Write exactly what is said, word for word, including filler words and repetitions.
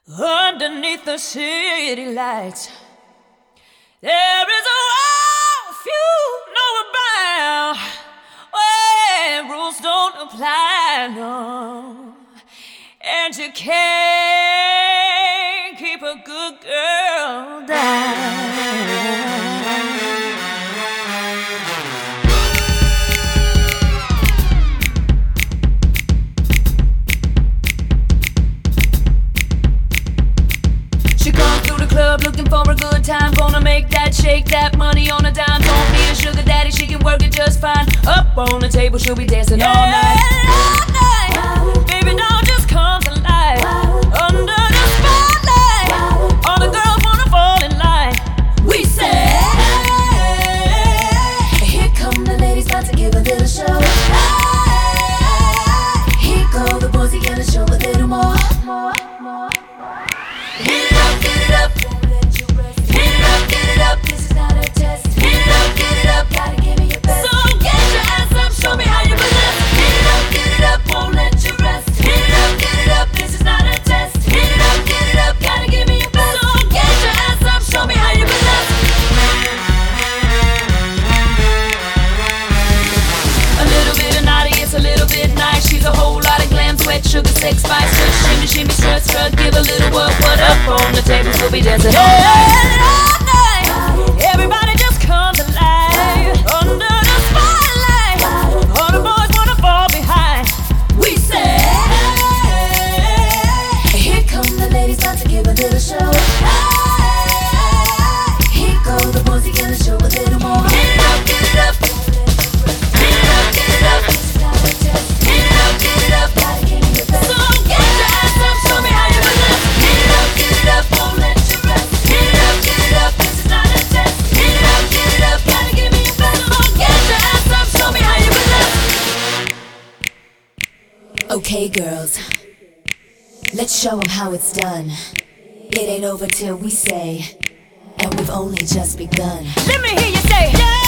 Underneath the city lights, there is a world few know about, where rules don't apply, no. And you can't keep a good girl down. Club looking for a good time, gonna make that shake that money on a dime. Don't need a sugar daddy, she can work it just fine. Up on the table, she'll be dancing yeah, all night. All night. Wow. Baby, don't just come to life. Wow. Under the spotlight, wow. All the girls wanna fall in line. We say, hey, here come the ladies, about to give a little show. Hey, here go the boys, he gonna show a little more. more, more. Hit it up, get it up. Won't let you rest. Hit it up, get it up. This is not a test. Hit it up, get it up. Gotta give me your best. So get your ass up, show me how you possess. Hit it up, get it up. Won't let you rest. Hit it up, get it up. This is not a test. Hit it up, get it up. Gotta give me your best. So get your ass up, show me how you possess. A little bit of naughty, it's a little bit nice. She's a whole lot of glam, sweat, sugar, sex, spice. Just shimmy, shimmy, strut, strut. Give a little what, what up on the table, we'll be dancing all night. All night. Everybody just come to life. Under the spotlight, all the boys wanna fall behind. We say, hey, here come the ladies, about to give a little show. Hey, here go the boys, he gonna show a little more. Get it up, get it up. Get it up, get it up. Get it up, get it up. Gotta give me your best. So get your ass up, show me how you possess. Get it up, get it up. Won't let you rest. Get it up, get it up. This is not a test. Get it up, get it up. Gotta give me your best. So get your ass up, show me how you possess. Okay, girls, let's show 'em how it's done. It ain't over till we say, and we've only just begun. Let me hear you say, yeah.